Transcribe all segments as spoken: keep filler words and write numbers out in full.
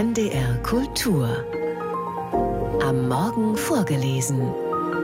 N D R Kultur. Am Morgen vorgelesen.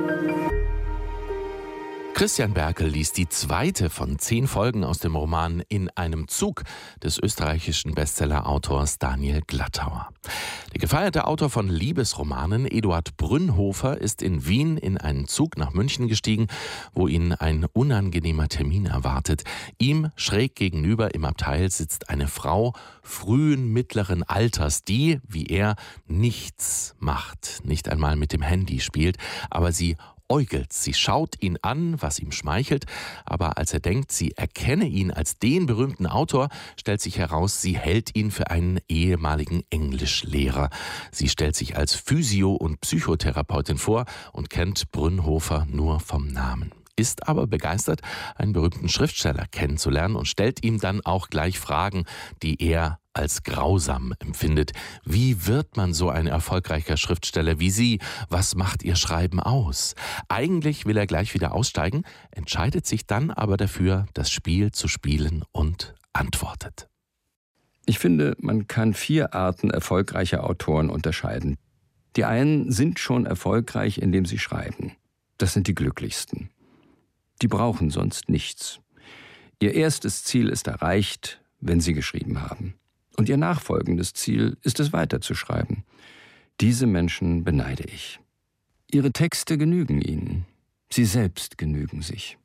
Christian Berkel liest die zweite von zehn Folgen aus dem Roman In einem Zug des österreichischen Bestseller-Autors Daniel Glattauer. Der gefeierte Autor von Liebesromanen, Eduard Brünhofer, ist in Wien in einen Zug nach München gestiegen, wo ihn ein unangenehmer Termin erwartet. Ihm schräg gegenüber im Abteil sitzt eine Frau frühen mittleren Alters, die, wie er, nichts macht, nicht einmal mit dem Handy spielt, aber sie äugelt. Sie schaut ihn an, was ihm schmeichelt, aber als er denkt, sie erkenne ihn als den berühmten Autor, stellt sich heraus, sie hält ihn für einen ehemaligen Englischlehrer. Sie stellt sich als Physio- und Psychotherapeutin vor und kennt Brünhofer nur vom Namen. Ist aber begeistert, einen berühmten Schriftsteller kennenzulernen und stellt ihm dann auch gleich Fragen, die er als grausam empfindet. Wie wird man so ein erfolgreicher Schriftsteller wie Sie? Was macht Ihr Schreiben aus? Eigentlich will er gleich wieder aussteigen, entscheidet sich dann aber dafür, das Spiel zu spielen und antwortet. Ich finde, man kann vier Arten erfolgreicher Autoren unterscheiden. Die einen sind schon erfolgreich, indem sie schreiben. Das sind die glücklichsten. Die brauchen sonst nichts. Ihr erstes Ziel ist erreicht, wenn sie geschrieben haben. Und ihr nachfolgendes Ziel ist es, weiterzuschreiben. Diese Menschen beneide ich. Ihre Texte genügen ihnen. Sie selbst genügen sich.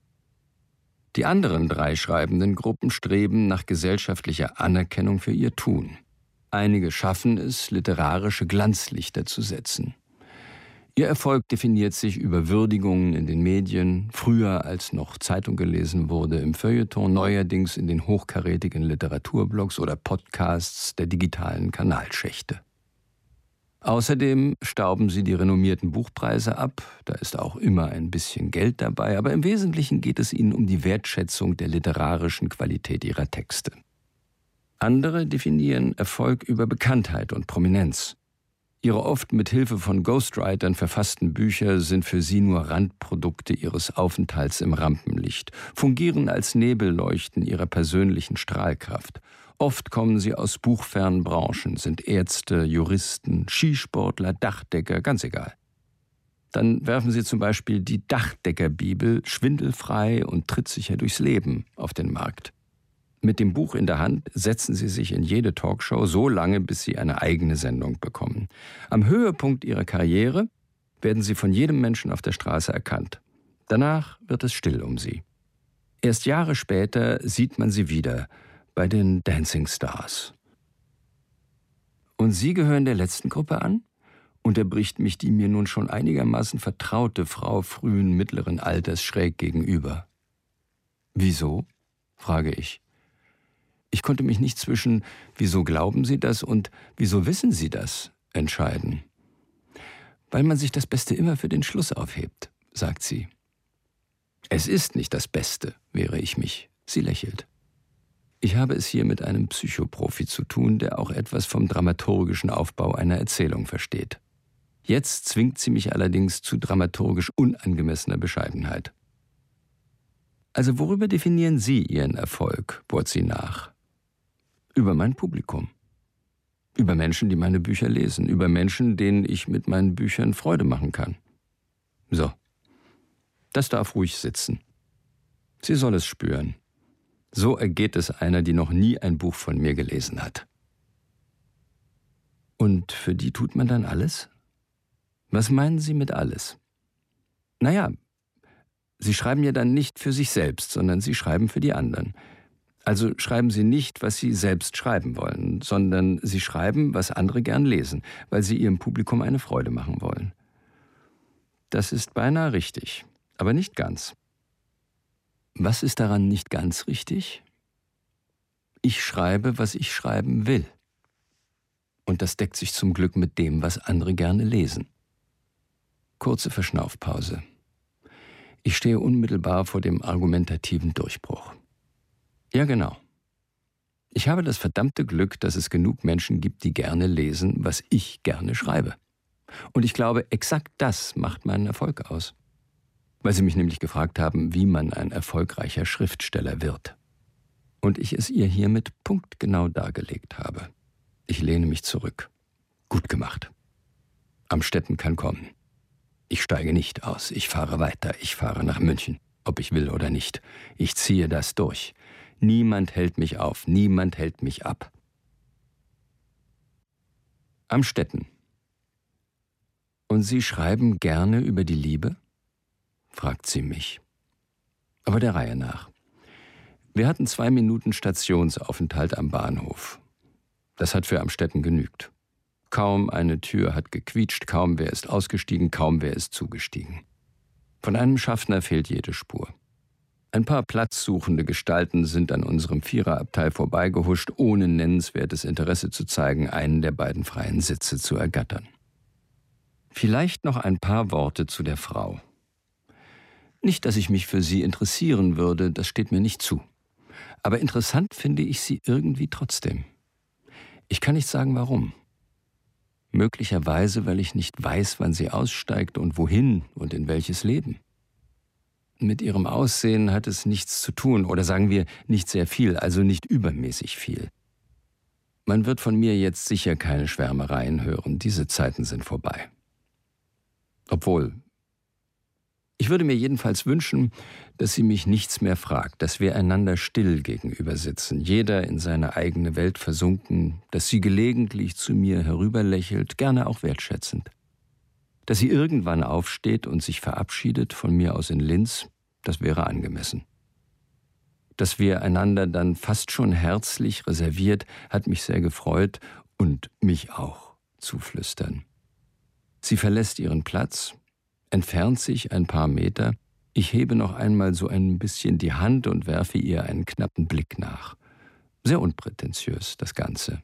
Die anderen drei schreibenden Gruppen streben nach gesellschaftlicher Anerkennung für ihr Tun. Einige schaffen es, literarische Glanzlichter zu setzen. Ihr Erfolg definiert sich über Würdigungen in den Medien, früher als noch Zeitung gelesen wurde, im Feuilleton, neuerdings in den hochkarätigen Literaturblogs oder Podcasts der digitalen Kanalschächte. Außerdem stauben sie die renommierten Buchpreise ab, da ist auch immer ein bisschen Geld dabei, aber im Wesentlichen geht es ihnen um die Wertschätzung der literarischen Qualität ihrer Texte. Andere definieren Erfolg über Bekanntheit und Prominenz. Ihre oft mit Hilfe von Ghostwritern verfassten Bücher sind für sie nur Randprodukte ihres Aufenthalts im Rampenlicht, fungieren als Nebelleuchten ihrer persönlichen Strahlkraft. Oft kommen sie aus buchfernen Branchen, sind Ärzte, Juristen, Skisportler, Dachdecker, ganz egal. Dann werfen sie zum Beispiel die Dachdeckerbibel schwindelfrei und trittsicher durchs Leben auf den Markt. Mit dem Buch in der Hand setzen sie sich in jede Talkshow so lange, bis sie eine eigene Sendung bekommen. Am Höhepunkt ihrer Karriere werden sie von jedem Menschen auf der Straße erkannt. Danach wird es still um sie. Erst Jahre später sieht man sie wieder bei den Dancing Stars. Und Sie gehören der letzten Gruppe an? Unterbricht mich die mir nun schon einigermaßen vertraute Frau frühen mittleren Alters schräg gegenüber. Wieso? Frage ich. Ich konnte mich nicht zwischen »Wieso glauben Sie das« und »Wieso wissen Sie das« entscheiden. Weil man sich das Beste immer für den Schluss aufhebt, sagt sie. Es ist nicht das Beste, wehre ich mich. Sie lächelt. Ich habe es hier mit einem Psychoprofi zu tun, der auch etwas vom dramaturgischen Aufbau einer Erzählung versteht. Jetzt zwingt sie mich allerdings zu dramaturgisch unangemessener Bescheidenheit. Also worüber definieren Sie Ihren Erfolg, bohrt sie nach. Über mein Publikum. Über Menschen, die meine Bücher lesen. Über Menschen, denen ich mit meinen Büchern Freude machen kann. So. Das darf ruhig sitzen. Sie soll es spüren. So ergeht es einer, die noch nie ein Buch von mir gelesen hat. Und für die tut man dann alles? Was meinen Sie mit alles? Naja, Sie schreiben ja dann nicht für sich selbst, sondern Sie schreiben für die anderen. Also schreiben Sie nicht, was Sie selbst schreiben wollen, sondern Sie schreiben, was andere gern lesen, weil Sie Ihrem Publikum eine Freude machen wollen. Das ist beinahe richtig, aber nicht ganz. Was ist daran nicht ganz richtig? Ich schreibe, was ich schreiben will. Und das deckt sich zum Glück mit dem, was andere gerne lesen. Kurze Verschnaufpause. Ich stehe unmittelbar vor dem argumentativen Durchbruch. Ja, genau. Ich habe das verdammte Glück, dass es genug Menschen gibt, die gerne lesen, was ich gerne schreibe. Und ich glaube, exakt das macht meinen Erfolg aus. Weil sie mich nämlich gefragt haben, wie man ein erfolgreicher Schriftsteller wird. Und ich es ihr hiermit punktgenau dargelegt habe. Ich lehne mich zurück. Gut gemacht. Amstetten kann kommen. Ich steige nicht aus. Ich fahre weiter. Ich fahre nach München, ob ich will oder nicht. Ich ziehe das durch. Niemand hält mich auf. Niemand hält mich ab. Amstetten. Und Sie schreiben gerne über die Liebe? Fragt sie mich. Aber der Reihe nach. Wir hatten zwei Minuten Stationsaufenthalt am Bahnhof. Das hat für Amstetten genügt. Kaum eine Tür hat gequietscht, kaum wer ist ausgestiegen, kaum wer ist zugestiegen. Von einem Schaffner fehlt jede Spur. Ein paar platzsuchende Gestalten sind an unserem Viererabteil vorbeigehuscht, ohne nennenswertes Interesse zu zeigen, einen der beiden freien Sitze zu ergattern. Vielleicht noch ein paar Worte zu der Frau. Nicht, dass ich mich für sie interessieren würde, das steht mir nicht zu. Aber interessant finde ich sie irgendwie trotzdem. Ich kann nicht sagen, warum. Möglicherweise, weil ich nicht weiß, wann sie aussteigt und wohin und in welches Leben. Mit ihrem Aussehen hat es nichts zu tun, oder sagen wir, nicht sehr viel, also nicht übermäßig viel. Man wird von mir jetzt sicher keine Schwärmereien hören, diese Zeiten sind vorbei. Obwohl, ich würde mir jedenfalls wünschen, dass sie mich nichts mehr fragt, dass wir einander still gegenüber sitzen, jeder in seine eigene Welt versunken, dass sie gelegentlich zu mir herüberlächelt, gerne auch wertschätzend. Dass sie irgendwann aufsteht und sich verabschiedet, von mir aus in Linz, das wäre angemessen. Dass wir einander dann fast schon herzlich reserviert, hat mich sehr gefreut und mich auch zuflüstern. Sie verlässt ihren Platz, entfernt sich ein paar Meter. Ich hebe noch einmal so ein bisschen die Hand und werfe ihr einen knappen Blick nach. Sehr unprätentiös, das Ganze.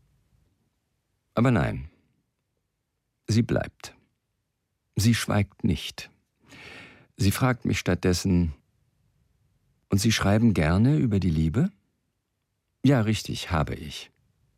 Aber nein, sie bleibt. Sie schweigt nicht. Sie fragt mich stattdessen, und Sie schreiben gerne über die Liebe? Ja, richtig, habe ich.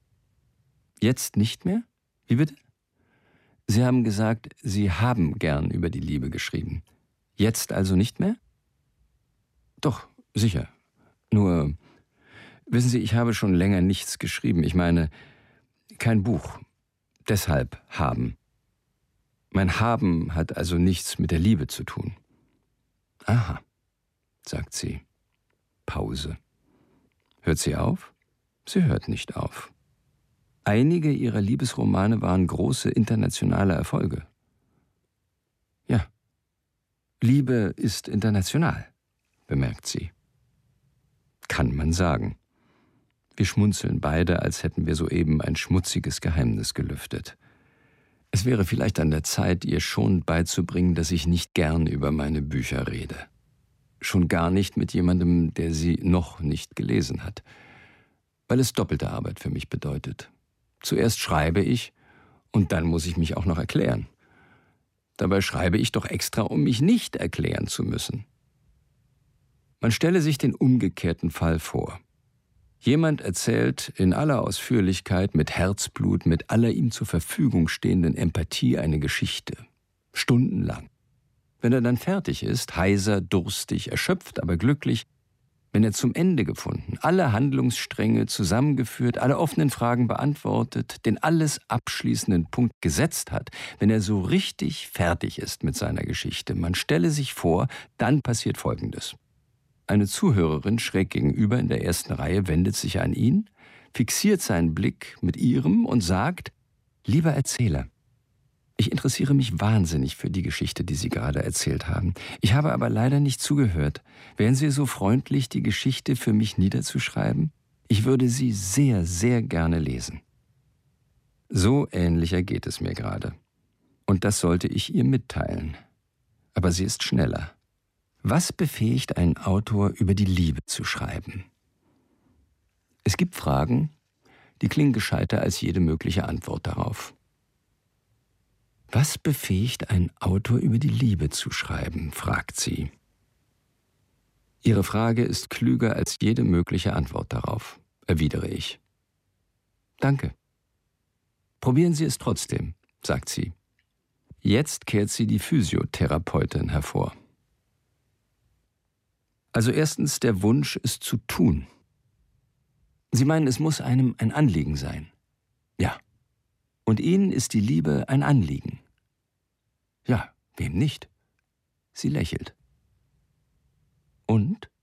Jetzt nicht mehr? Wie bitte? Sie haben gesagt, Sie haben gern über die Liebe geschrieben. Jetzt also nicht mehr? Doch, sicher. Nur, wissen Sie, ich habe schon länger nichts geschrieben. Ich meine, kein Buch. Deshalb haben. Mein Haben hat also nichts mit der Liebe zu tun. Aha, sagt sie. Pause. Hört sie auf? Sie hört nicht auf. Einige ihrer Liebesromane waren große internationale Erfolge. Ja, Liebe ist international, bemerkt sie. Kann man sagen. Wir schmunzeln beide, als hätten wir soeben ein schmutziges Geheimnis gelüftet. Es wäre vielleicht an der Zeit, ihr schon beizubringen, dass ich nicht gern über meine Bücher rede. Schon gar nicht mit jemandem, der sie noch nicht gelesen hat. Weil es doppelte Arbeit für mich bedeutet. Zuerst schreibe ich und dann muss ich mich auch noch erklären. Dabei schreibe ich doch extra, um mich nicht erklären zu müssen. Man stelle sich den umgekehrten Fall vor. Jemand erzählt in aller Ausführlichkeit, mit Herzblut, mit aller ihm zur Verfügung stehenden Empathie eine Geschichte. Stundenlang. Wenn er dann fertig ist, heiser, durstig, erschöpft, aber glücklich, wenn er zum Ende gefunden, alle Handlungsstränge zusammengeführt, alle offenen Fragen beantwortet, den alles abschließenden Punkt gesetzt hat, wenn er so richtig fertig ist mit seiner Geschichte, man stelle sich vor, dann passiert Folgendes. Eine Zuhörerin schräg gegenüber in der ersten Reihe wendet sich an ihn, fixiert seinen Blick mit ihrem und sagt, lieber Erzähler, ich interessiere mich wahnsinnig für die Geschichte, die Sie gerade erzählt haben. Ich habe aber leider nicht zugehört. Wären Sie so freundlich, die Geschichte für mich niederzuschreiben? Ich würde sie sehr, sehr gerne lesen. So ähnlich ergeht es mir gerade. Und das sollte ich ihr mitteilen. Aber sie ist schneller. Was befähigt einen Autor, über die Liebe zu schreiben? Es gibt Fragen, die klingen gescheiter als jede mögliche Antwort darauf. Was befähigt einen Autor, über die Liebe zu schreiben, fragt sie. Ihre Frage ist klüger als jede mögliche Antwort darauf, erwidere ich. Danke. Probieren Sie es trotzdem, sagt sie. Jetzt kehrt sie die Physiotherapeutin hervor. Also erstens, der Wunsch, es zu tun. Sie meinen, es muss einem ein Anliegen sein. Ja. Und Ihnen ist die Liebe ein Anliegen? Ja, wem nicht? Sie lächelt. Und?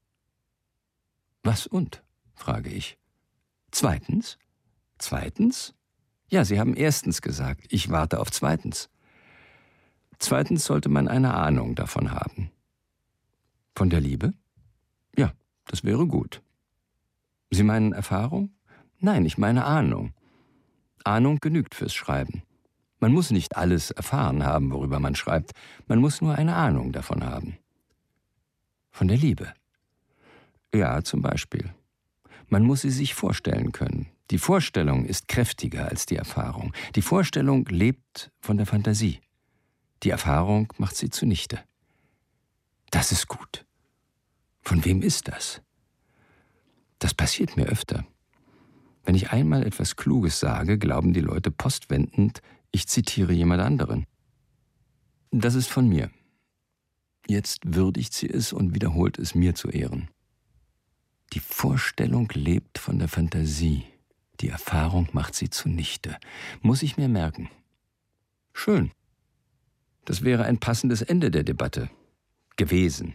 Was und? Frage ich. Zweitens? Zweitens? Ja, Sie haben erstens gesagt, ich warte auf zweitens. Zweitens sollte man eine Ahnung davon haben. Von der Liebe? Ja, das wäre gut. Sie meinen Erfahrung? Nein, ich meine Ahnung. Ahnung genügt fürs Schreiben. Man muss nicht alles erfahren haben, worüber man schreibt. Man muss nur eine Ahnung davon haben. Von der Liebe? Ja, zum Beispiel. Man muss sie sich vorstellen können. Die Vorstellung ist kräftiger als die Erfahrung. Die Vorstellung lebt von der Fantasie. Die Erfahrung macht sie zunichte. Das ist gut. Von wem ist das? Das passiert mir öfter. Wenn ich einmal etwas Kluges sage, glauben die Leute postwendend, ich zitiere jemand anderen. Das ist von mir. Jetzt würdigt sie es und wiederholt es mir zu Ehren. Die Vorstellung lebt von der Fantasie. Die Erfahrung macht sie zunichte. Muss ich mir merken. Schön. Das wäre ein passendes Ende der Debatte. Gewesen.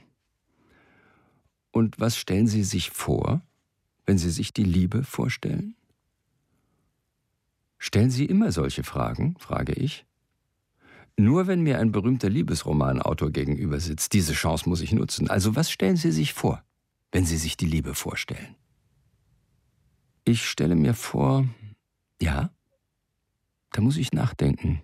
Und was stellen Sie sich vor, wenn Sie sich die Liebe vorstellen? Stellen Sie immer solche Fragen, frage ich. Nur wenn mir ein berühmter Liebesromanautor gegenüber sitzt. Diese Chance muss ich nutzen. Also was stellen Sie sich vor, wenn Sie sich die Liebe vorstellen? Ich stelle mir vor, ja, da muss ich nachdenken.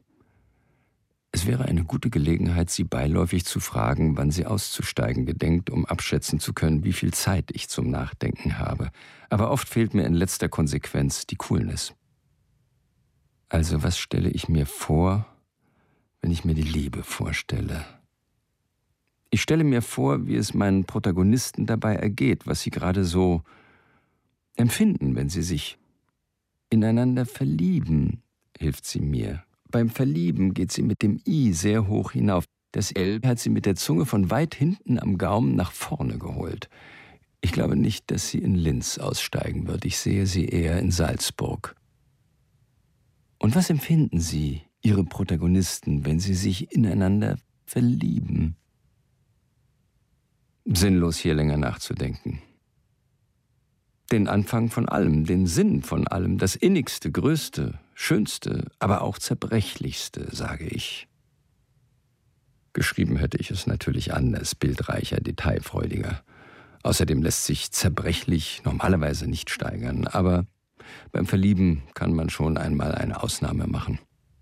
Es wäre eine gute Gelegenheit, Sie beiläufig zu fragen, wann Sie auszusteigen gedenkt, um abschätzen zu können, wie viel Zeit ich zum Nachdenken habe. Aber oft fehlt mir in letzter Konsequenz die Coolness. Also was stelle ich mir vor, wenn ich mir die Liebe vorstelle? Ich stelle mir vor, wie es meinen Protagonisten dabei ergeht, was sie gerade so empfinden, wenn sie sich ineinander verlieben, hilft sie mir. Beim Verlieben geht sie mit dem I sehr hoch hinauf. Das L hat sie mit der Zunge von weit hinten am Gaumen nach vorne geholt. Ich glaube nicht, dass sie in Linz aussteigen wird. Ich sehe sie eher in Salzburg. Und was empfinden Sie, Ihre Protagonisten, wenn sie sich ineinander verlieben? Sinnlos, hier länger nachzudenken. Den Anfang von allem, den Sinn von allem, das Innigste, Größte, Schönste, aber auch Zerbrechlichste, sage ich. Geschrieben hätte ich es natürlich anders, bildreicher, detailfreudiger. Außerdem lässt sich zerbrechlich normalerweise nicht steigern, aber beim Verlieben kann man schon einmal eine Ausnahme machen.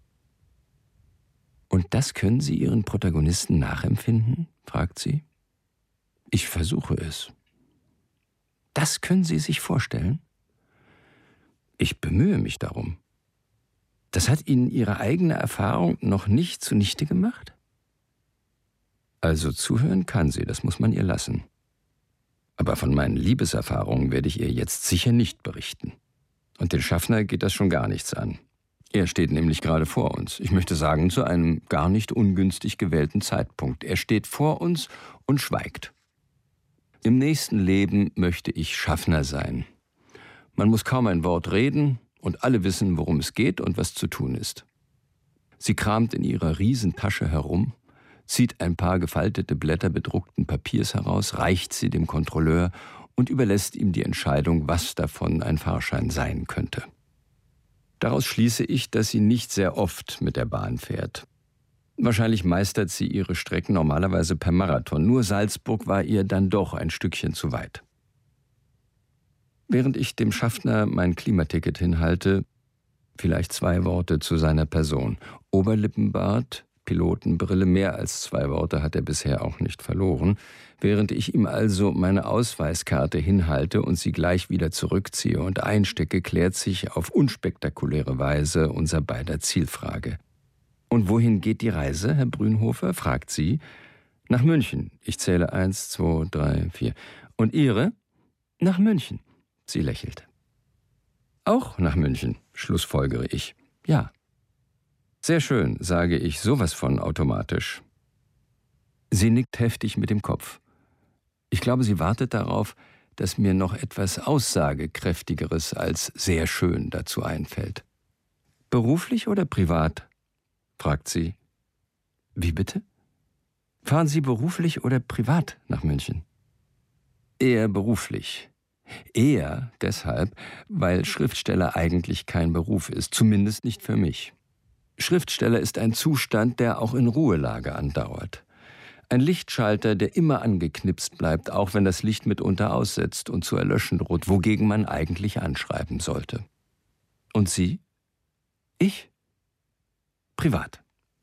Und das können Sie Ihren Protagonisten nachempfinden? Fragt sie. Ich versuche es. Das können Sie sich vorstellen? Ich bemühe mich darum. Das hat Ihnen Ihre eigene Erfahrung noch nicht zunichte gemacht? Also zuhören kann sie, das muss man ihr lassen. Aber von meinen Liebeserfahrungen werde ich ihr jetzt sicher nicht berichten. Und den Schaffner geht das schon gar nichts an. Er steht nämlich gerade vor uns. Ich möchte sagen, zu einem gar nicht ungünstig gewählten Zeitpunkt. Er steht vor uns und schweigt. Im nächsten Leben möchte ich Schaffner sein. Man muss kaum ein Wort reden und alle wissen, worum es geht und was zu tun ist. Sie kramt in ihrer Riesentasche herum, zieht ein paar gefaltete Blätter bedruckten Papiers heraus, reicht sie dem Kontrolleur und überlässt ihm die Entscheidung, was davon ein Fahrschein sein könnte. Daraus schließe ich, dass sie nicht sehr oft mit der Bahn fährt. Wahrscheinlich meistert sie ihre Strecken normalerweise per Marathon. Nur Salzburg war ihr dann doch ein Stückchen zu weit. Während ich dem Schaffner mein Klimaticket hinhalte, vielleicht zwei Worte zu seiner Person. Oberlippenbart, Pilotenbrille, mehr als zwei Worte hat er bisher auch nicht verloren. Während ich ihm also meine Ausweiskarte hinhalte und sie gleich wieder zurückziehe und einstecke, klärt sich auf unspektakuläre Weise unser beider Zielfrage. Und wohin geht die Reise, Herr Brünhofer? Fragt sie. Nach München. Ich zähle eins, zwei, drei, vier. Und Ihre? Nach München. Sie lächelt. Auch nach München, schlussfolgere ich. Ja. Sehr schön, sage ich sowas von automatisch. Sie nickt heftig mit dem Kopf. Ich glaube, sie wartet darauf, dass mir noch etwas Aussagekräftigeres als sehr schön dazu einfällt. Beruflich oder privat? Fragt sie. Wie bitte? Fahren Sie beruflich oder privat nach München? Eher beruflich. Eher deshalb, weil Schriftsteller eigentlich kein Beruf ist, zumindest nicht für mich. Schriftsteller ist ein Zustand, der auch in Ruhelage andauert. Ein Lichtschalter, der immer angeknipst bleibt, auch wenn das Licht mitunter aussetzt und zu erlöschen droht, wogegen man eigentlich anschreiben sollte. Und Sie? Ich? Privat.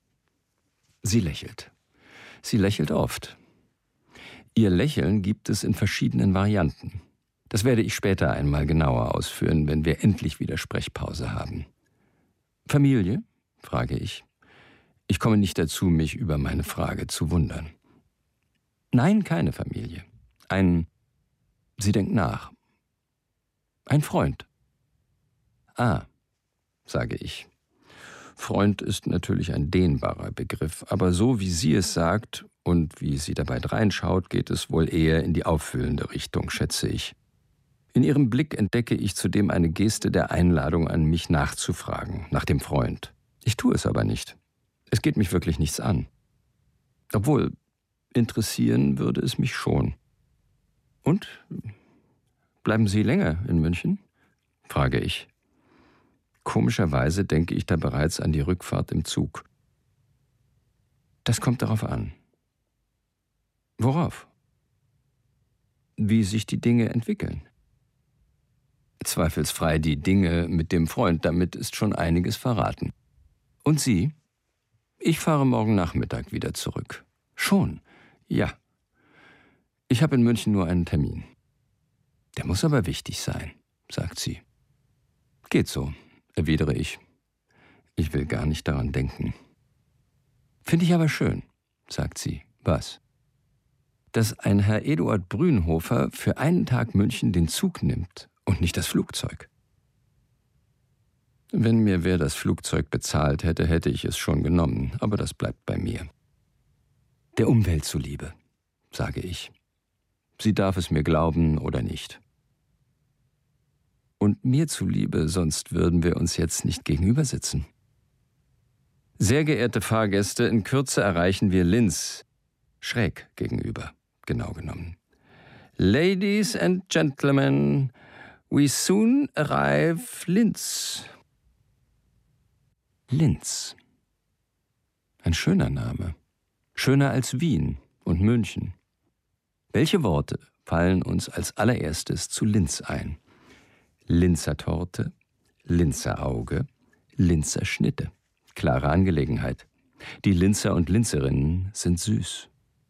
Sie lächelt. Sie lächelt oft. Ihr Lächeln gibt es in verschiedenen Varianten. Das werde ich später einmal genauer ausführen, wenn wir endlich wieder Sprechpause haben. Familie? Frage ich. Ich komme nicht dazu, mich über meine Frage zu wundern. Nein, keine Familie. Ein, sie denkt nach. Ein Freund. Ah, sage ich. Freund ist natürlich ein dehnbarer Begriff, aber so wie sie es sagt und wie sie dabei dreinschaut, geht es wohl eher in die auffüllende Richtung, schätze ich. In ihrem Blick entdecke ich zudem eine Geste der Einladung an mich nachzufragen, nach dem Freund. Ich tue es aber nicht. Es geht mich wirklich nichts an. Obwohl, interessieren würde es mich schon. Und? Bleiben Sie länger in München? Frage ich. Komischerweise denke ich da bereits an die Rückfahrt im Zug. Das kommt darauf an. Worauf? Wie sich die Dinge entwickeln. Zweifelsfrei die Dinge mit dem Freund, damit ist schon einiges verraten. Und Sie? Ich fahre morgen Nachmittag wieder zurück. Schon? Ja. Ich habe in München nur einen Termin. Der muss aber wichtig sein, sagt sie. Geht so, erwidere ich. Ich will gar nicht daran denken. Finde ich aber schön, sagt sie. Was? Dass ein Herr Eduard Brünhofer für einen Tag München den Zug nimmt und nicht das Flugzeug. Wenn mir wer das Flugzeug bezahlt hätte, hätte ich es schon genommen, aber das bleibt bei mir. Der Umwelt zuliebe, sage ich. Sie darf es mir glauben oder nicht. Und mir zuliebe, sonst würden wir uns jetzt nicht gegenüber sitzen. Sehr geehrte Fahrgäste, in Kürze erreichen wir Linz. Schräg gegenüber, genau genommen. Ladies and Gentlemen, we soon arrive Linz. Linz. Ein schöner Name. Schöner als Wien und München. Welche Worte fallen uns als allererstes zu Linz ein? Linzer Torte, Linzer Auge, Linzer Schnitte. Klare Angelegenheit. Die Linzer und Linzerinnen sind süß.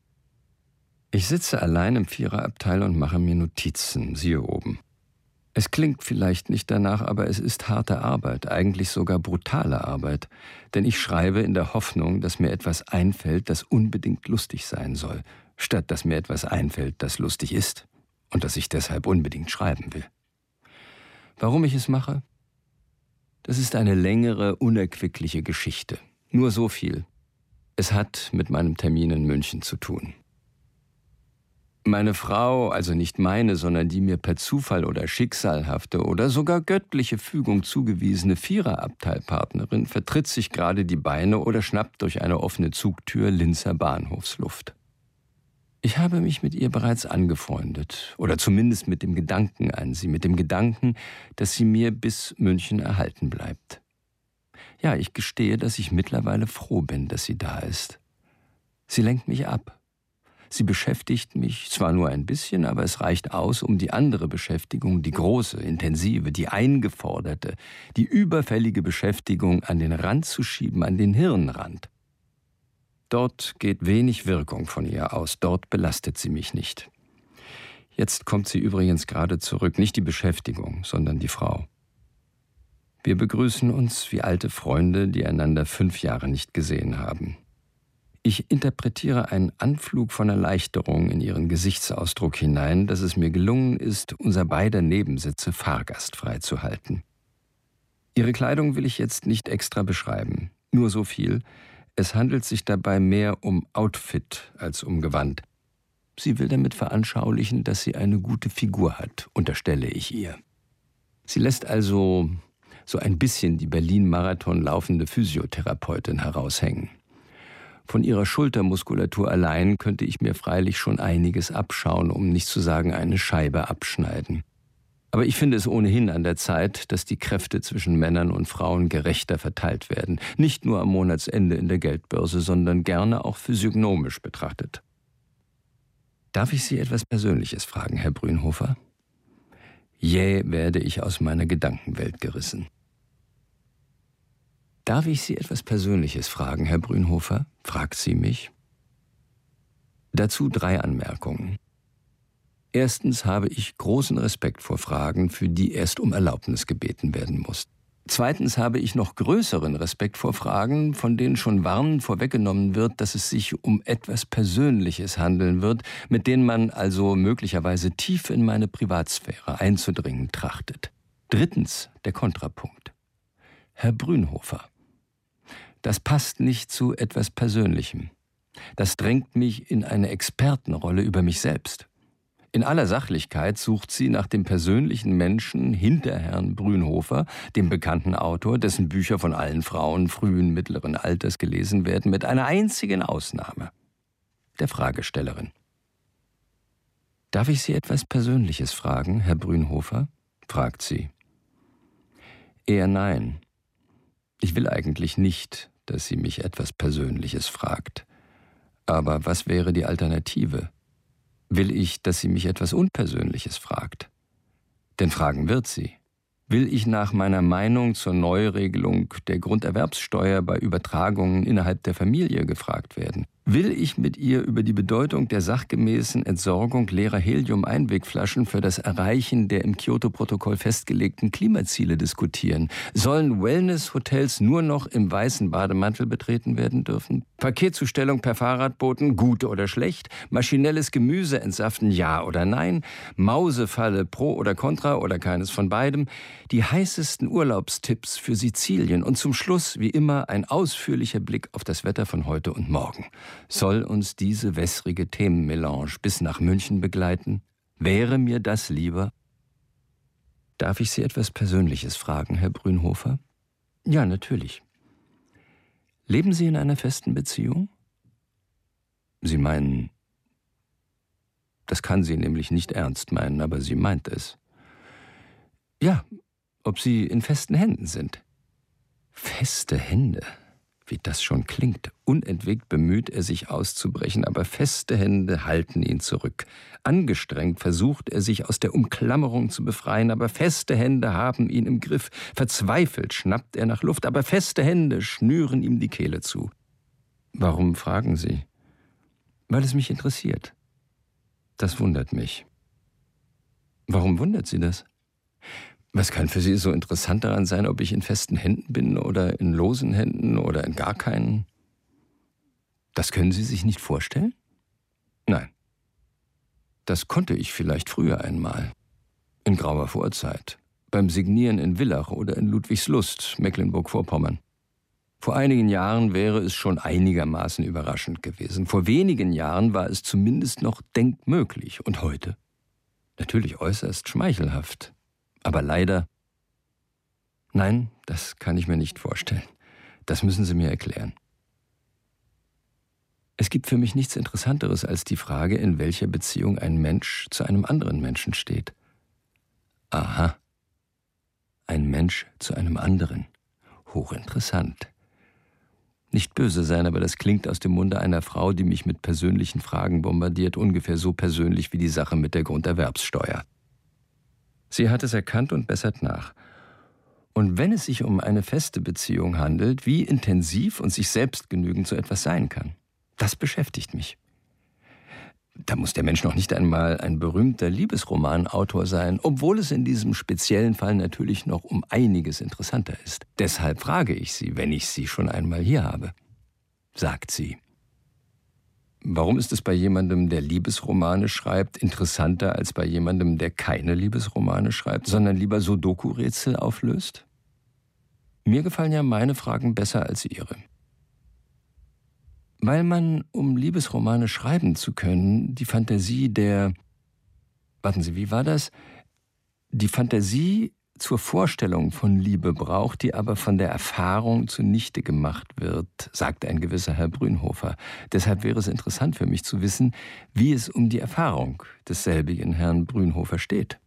Ich sitze allein im Viererabteil und mache mir Notizen, siehe oben. Es klingt vielleicht nicht danach, aber es ist harte Arbeit, eigentlich sogar brutale Arbeit. Denn ich schreibe in der Hoffnung, dass mir etwas einfällt, das unbedingt lustig sein soll, statt dass mir etwas einfällt, das lustig ist und das ich deshalb unbedingt schreiben will. Warum ich es mache? Das ist eine längere, unerquickliche Geschichte. Nur so viel. Es hat mit meinem Termin in München zu tun. Meine Frau, also nicht meine, sondern die mir per Zufall oder schicksalhafte oder sogar göttliche Fügung zugewiesene Viererabteilpartnerin vertritt sich gerade die Beine oder schnappt durch eine offene Zugtür Linzer Bahnhofsluft. Ich habe mich mit ihr bereits angefreundet, oder zumindest mit dem Gedanken an sie, mit dem Gedanken, dass sie mir bis München erhalten bleibt. Ja, ich gestehe, dass ich mittlerweile froh bin, dass sie da ist. Sie lenkt mich ab. Sie beschäftigt mich zwar nur ein bisschen, aber es reicht aus, um die andere Beschäftigung, die große, intensive, die eingeforderte, die überfällige Beschäftigung an den Rand zu schieben, an den Hirnrand. Dort geht wenig Wirkung von ihr aus, dort belastet sie mich nicht. Jetzt kommt sie übrigens gerade zurück, nicht die Beschäftigung, sondern die Frau. Wir begrüßen uns wie alte Freunde, die einander fünf Jahre nicht gesehen haben. Ich interpretiere einen Anflug von Erleichterung in ihren Gesichtsausdruck hinein, dass es mir gelungen ist, unser beider Nebensitze fahrgastfrei zu halten. Ihre Kleidung will ich jetzt nicht extra beschreiben, nur so viel: Es handelt sich dabei mehr um Outfit als um Gewand. Sie will damit veranschaulichen, dass sie eine gute Figur hat, unterstelle ich ihr. Sie lässt also so ein bisschen die Berlin-Marathon laufende Physiotherapeutin heraushängen. Von ihrer Schultermuskulatur allein könnte ich mir freilich schon einiges abschauen, um nicht zu sagen eine Scheibe abschneiden. Aber ich finde es ohnehin an der Zeit, dass die Kräfte zwischen Männern und Frauen gerechter verteilt werden. Nicht nur am Monatsende in der Geldbörse, sondern gerne auch physiognomisch betrachtet. Darf ich Sie etwas Persönliches fragen, Herr Brünhofer? Jäh werde ich aus meiner Gedankenwelt gerissen. Darf ich Sie etwas Persönliches fragen, Herr Brünhofer? Fragt sie mich. Dazu drei Anmerkungen. Erstens habe ich großen Respekt vor Fragen, für die erst um Erlaubnis gebeten werden muss. Zweitens habe ich noch größeren Respekt vor Fragen, von denen schon warnend vorweggenommen wird, dass es sich um etwas Persönliches handeln wird, mit denen man also möglicherweise tief in meine Privatsphäre einzudringen trachtet. Drittens der Kontrapunkt. Herr Brünhofer, das passt nicht zu etwas Persönlichem. Das drängt mich in eine Expertenrolle über mich selbst. In aller Sachlichkeit sucht sie nach dem persönlichen Menschen hinter Herrn Brünhofer, dem bekannten Autor, dessen Bücher von allen Frauen frühen, mittleren Alters gelesen werden, mit einer einzigen Ausnahme, der Fragestellerin. Darf ich Sie etwas Persönliches fragen, Herr Brünhofer? Fragt sie. Eher nein. Ich will eigentlich nicht, dass sie mich etwas Persönliches fragt. Aber was wäre die Alternative? Will ich, dass sie mich etwas Unpersönliches fragt? Denn fragen wird sie. Will ich nach meiner Meinung zur Neuregelung der Grunderwerbssteuer bei Übertragungen innerhalb der Familie gefragt werden? Will ich mit ihr über die Bedeutung der sachgemäßen Entsorgung leerer Helium-Einwegflaschen für das Erreichen der im Kyoto-Protokoll festgelegten Klimaziele diskutieren? Sollen Wellness-Hotels nur noch im weißen Bademantel betreten werden dürfen? Paketzustellung per Fahrradboten, gut oder schlecht? Maschinelles Gemüse entsaften, ja oder nein? Mausefalle, pro oder contra oder keines von beidem? Die heißesten Urlaubstipps für Sizilien und zum Schluss, wie immer, ein ausführlicher Blick auf das Wetter von heute und morgen. Soll uns diese wässrige Themenmelange bis nach München begleiten? Wäre mir das lieber? Darf ich Sie etwas Persönliches fragen, Herr Brünhofer? Ja, natürlich. Leben Sie in einer festen Beziehung? Sie meinen, das kann sie nämlich nicht ernst meinen, aber sie meint es. Ja, ob Sie in festen Händen sind. Feste Hände, wie das schon klingt. Unentwegt bemüht er sich auszubrechen, aber feste Hände halten ihn zurück. Angestrengt versucht er sich aus der Umklammerung zu befreien, aber feste Hände haben ihn im Griff. Verzweifelt schnappt er nach Luft, aber feste Hände schnüren ihm die Kehle zu. Warum fragen Sie? Weil es mich interessiert. Das wundert mich. Warum wundert Sie das? Was kann für Sie so interessant daran sein, ob ich in festen Händen bin oder in losen Händen oder in gar keinen? Das können Sie sich nicht vorstellen? Nein. Das konnte ich vielleicht früher einmal. In grauer Vorzeit. Beim Signieren in Villach oder in Ludwigslust, Mecklenburg-Vorpommern. Vor einigen Jahren wäre es schon einigermaßen überraschend gewesen. Vor wenigen Jahren war es zumindest noch denkmöglich. Und heute? Natürlich äußerst schmeichelhaft. Aber leider, nein, das kann ich mir nicht vorstellen. Das müssen Sie mir erklären. Es gibt für mich nichts Interessanteres als die Frage, in welcher Beziehung ein Mensch zu einem anderen Menschen steht. Aha, ein Mensch zu einem anderen. Hochinteressant. Nicht böse sein, aber das klingt aus dem Munde einer Frau, die mich mit persönlichen Fragen bombardiert, ungefähr so persönlich wie die Sache mit der Grunderwerbssteuer. Sie hat es erkannt und bessert nach. Und wenn es sich um eine feste Beziehung handelt, wie intensiv und sich selbst genügend so etwas sein kann, das beschäftigt mich. Da muss der Mensch noch nicht einmal ein berühmter Liebesromanautor sein, obwohl es in diesem speziellen Fall natürlich noch um einiges interessanter ist. Deshalb frage ich Sie, wenn ich Sie schon einmal hier habe. Sagt sie. Warum ist es bei jemandem, der Liebesromane schreibt, interessanter als bei jemandem, der keine Liebesromane schreibt, sondern lieber Sudoku-Rätsel auflöst? Mir gefallen ja meine Fragen besser als Ihre. Weil man, um Liebesromane schreiben zu können, die Fantasie der... Warten Sie, wie war das? Die Fantasie zur Vorstellung von Liebe braucht, die aber von der Erfahrung zunichte gemacht wird, sagt ein gewisser Herr Brünhofer. Deshalb wäre es interessant für mich zu wissen, wie es um die Erfahrung desselbigen Herrn Brünhofer steht.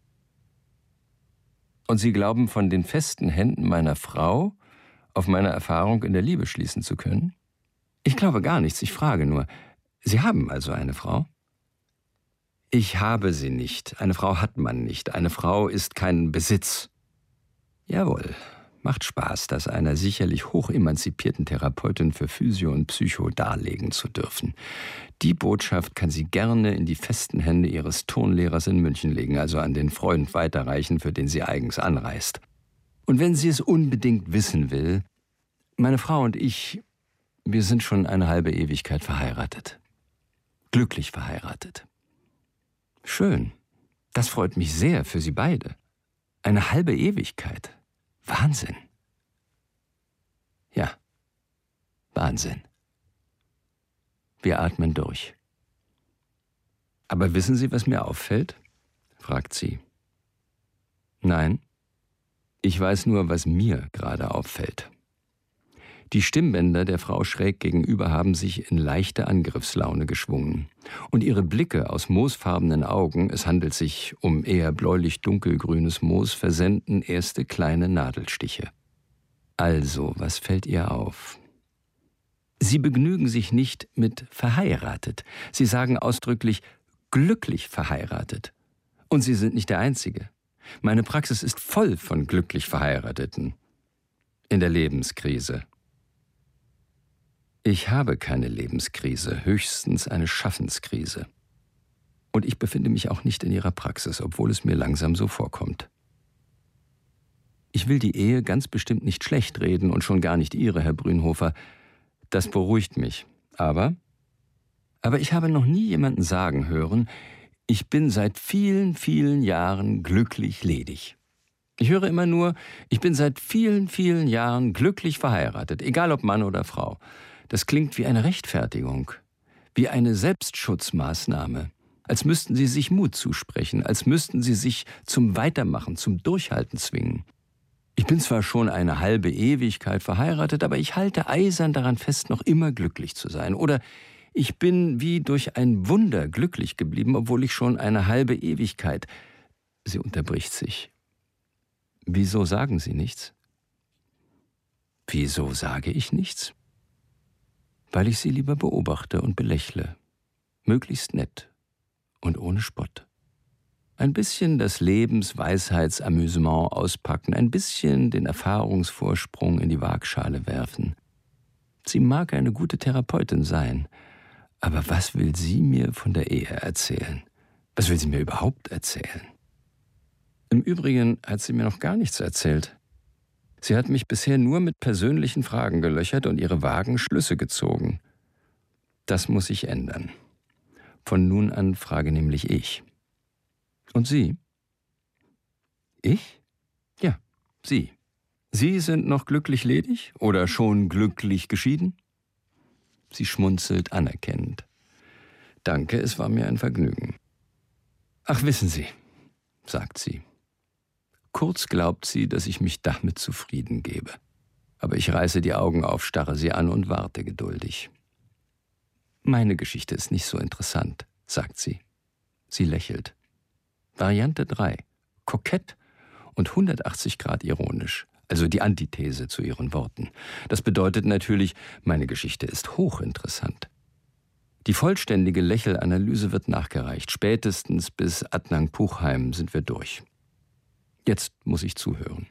Und Sie glauben, von den festen Händen meiner Frau auf meine Erfahrung in der Liebe schließen zu können? Ich glaube gar nichts, ich frage nur. Sie haben also eine Frau? Ich habe sie nicht. Eine Frau hat man nicht. Eine Frau ist kein Besitz. Jawohl, macht Spaß, das einer sicherlich hochemanzipierten Therapeutin für Physio und Psycho darlegen zu dürfen. Die Botschaft kann sie gerne in die festen Hände ihres Turnlehrers in München legen, also an den Freund weiterreichen, für den sie eigens anreist. Und wenn sie es unbedingt wissen will, meine Frau und ich, wir sind schon eine halbe Ewigkeit verheiratet. Glücklich verheiratet. Schön. Das freut mich sehr für Sie beide. Eine halbe Ewigkeit. Wahnsinn. Ja, Wahnsinn. Wir atmen durch. Aber wissen Sie, was mir auffällt? Fragt sie. Nein, ich weiß nur, was mir gerade auffällt. Die Stimmbänder der Frau schräg gegenüber haben sich in leichte Angriffslaune geschwungen. Und ihre Blicke aus moosfarbenen Augen, es handelt sich um eher bläulich-dunkelgrünes Moos, versenden erste kleine Nadelstiche. Also, was fällt ihr auf? Sie begnügen sich nicht mit verheiratet. Sie sagen ausdrücklich glücklich verheiratet. Und Sie sind nicht der Einzige. Meine Praxis ist voll von glücklich Verheirateten. In der Lebenskrise. Ich habe keine Lebenskrise, höchstens eine Schaffenskrise. Und ich befinde mich auch nicht in Ihrer Praxis, obwohl es mir langsam so vorkommt. Ich will die Ehe ganz bestimmt nicht schlecht reden und schon gar nicht Ihre, Herr Brünhofer. Das beruhigt mich. Aber, aber ich habe noch nie jemanden sagen hören, ich bin seit vielen, vielen Jahren glücklich ledig. Ich höre immer nur, ich bin seit vielen, vielen Jahren glücklich verheiratet, egal ob Mann oder Frau. Das klingt wie eine Rechtfertigung, wie eine Selbstschutzmaßnahme, als müssten Sie sich Mut zusprechen, als müssten Sie sich zum Weitermachen, zum Durchhalten zwingen. Ich bin zwar schon eine halbe Ewigkeit verheiratet, aber ich halte eisern daran fest, noch immer glücklich zu sein. Oder ich bin wie durch ein Wunder glücklich geblieben, obwohl ich schon eine halbe Ewigkeit... Sie unterbricht sich. Wieso sagen Sie nichts? Wieso sage ich nichts? Weil ich Sie lieber beobachte und belächle, möglichst nett und ohne Spott. Ein bisschen das Lebensweisheitsamüsement auspacken, ein bisschen den Erfahrungsvorsprung in die Waagschale werfen. Sie mag eine gute Therapeutin sein, aber was will sie mir von der Ehe erzählen? Was will sie mir überhaupt erzählen? Im Übrigen hat sie mir noch gar nichts erzählt. Sie hat mich bisher nur mit persönlichen Fragen gelöchert und ihre vagen Schlüsse gezogen. Das muss sich ändern. Von nun an frage nämlich ich. Und Sie? Ich? Ja, Sie. Sie sind noch glücklich ledig oder schon glücklich geschieden? Sie schmunzelt anerkennend. Danke, es war mir ein Vergnügen. Ach, wissen Sie, sagt sie. Kurz glaubt sie, dass ich mich damit zufrieden gebe. Aber ich reiße die Augen auf, starre sie an und warte geduldig. Meine Geschichte ist nicht so interessant, sagt sie. Sie lächelt. Variante drei. Kokett und hundertachtzig Grad ironisch. Also die Antithese zu ihren Worten. Das bedeutet natürlich, meine Geschichte ist hochinteressant. Die vollständige Lächelanalyse wird nachgereicht. Spätestens bis Adnan Puchheim sind wir durch. Jetzt muss ich zuhören.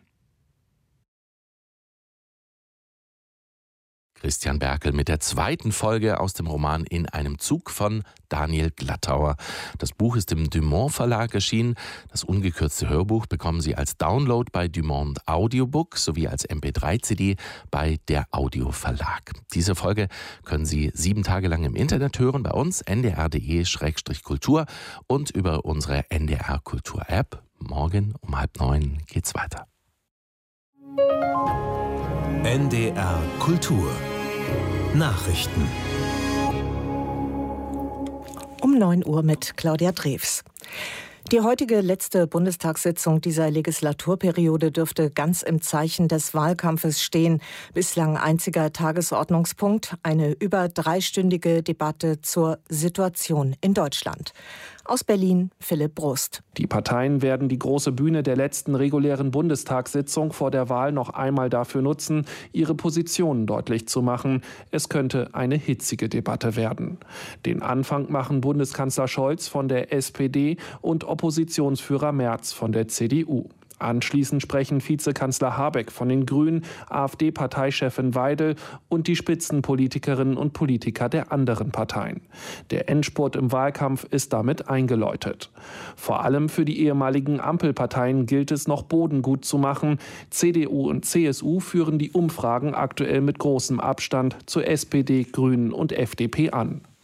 Christian Berkel mit der zweiten Folge aus dem Roman In einem Zug von Daniel Glattauer. Das Buch ist im Dumont Verlag erschienen. Das ungekürzte Hörbuch bekommen Sie als Download bei Dumont Audiobook sowie als M P drei C D bei der Audio Verlag. Diese Folge können Sie sieben Tage lang im Internet hören bei uns, n d r punkt d e Schrägstrich kultur und über unsere N D R Kultur App. Morgen um halb neun geht's weiter. N D R Kultur Nachrichten. Um neun Uhr mit Claudia Drews. Die heutige letzte Bundestagssitzung dieser Legislaturperiode dürfte ganz im Zeichen des Wahlkampfes stehen. Bislang einziger Tagesordnungspunkt, eine über dreistündige Debatte zur Situation in Deutschland. Aus Berlin Philipp Brust. Die Parteien werden die große Bühne der letzten regulären Bundestagssitzung vor der Wahl noch einmal dafür nutzen, ihre Positionen deutlich zu machen. Es könnte eine hitzige Debatte werden. Den Anfang machen Bundeskanzler Scholz von der S P D und Oppositionsführer Merz von der C D U. Anschließend sprechen Vizekanzler Habeck von den Grünen, AfD-Parteichefin Weidel und die Spitzenpolitikerinnen und Politiker der anderen Parteien. Der Endspurt im Wahlkampf ist damit eingeläutet. Vor allem für die ehemaligen Ampelparteien gilt es noch Boden gut zu machen. C D U und C S U führen die Umfragen aktuell mit großem Abstand zu S P D, Grünen und F D P an.